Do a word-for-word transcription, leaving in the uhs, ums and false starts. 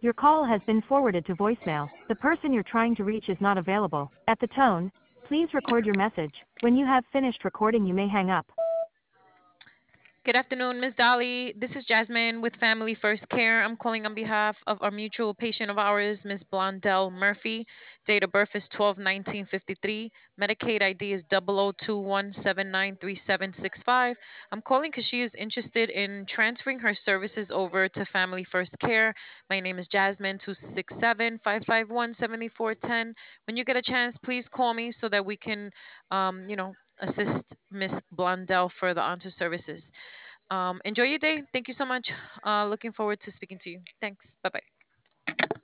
Your call has been forwarded to voicemail. The person you're trying to reach is not available. At the tone, please record your message. When you have finished recording, you may hang up. Good afternoon, Miss Dolly. This is Jasmine with Family First Care. I'm calling on behalf of our mutual patient of ours, Miss Blondell Murphy. Date of birth is twelve nineteen fifty-three. Medicaid I D is zero zero two one seven nine three seven six five. I'm calling because she is interested in transferring her services over to Family First Care. My name is Jasmine, two six seven, five five one, seven four one zero. When you get a chance, please call me so that we can, um, you know, assist Miss Blondell further onto services. Um, enjoy your day. Thank you so much. Uh, looking forward to speaking to you. Thanks. Bye bye.